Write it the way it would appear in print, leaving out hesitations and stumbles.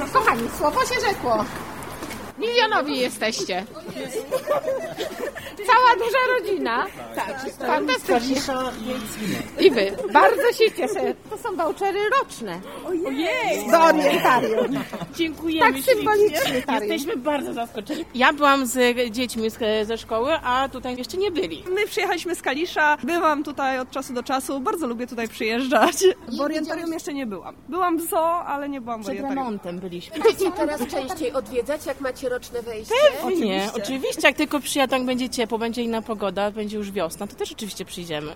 Kochani, słowo się rzekło. Milionowi jesteście. Cała duża rodzina. Tak, fantastycznie. I wy. Bardzo się cieszę. To są vouchery roczne. Ojej! Do orientarium. Dziękujemy Tak symbolicznie. Jesteśmy bardzo zaskoczeni. Ja byłam z dziećmi ze szkoły, a tutaj jeszcze nie byli. My przyjechaliśmy z Kalisza, bywam tutaj od czasu do czasu, bardzo lubię tutaj przyjeżdżać. W orientarium jeszcze nie byłam. Byłam w zoo, ale nie byłam w Przed orientarium. remontem byliśmy. Będziecie teraz częściej odwiedzać, jak macie roczne wejście? Nie, oczywiście. Jak tylko przyjadą, będzie ciepło, będzie inna pogoda, będzie już wiosna, to też oczywiście przyjdziemy.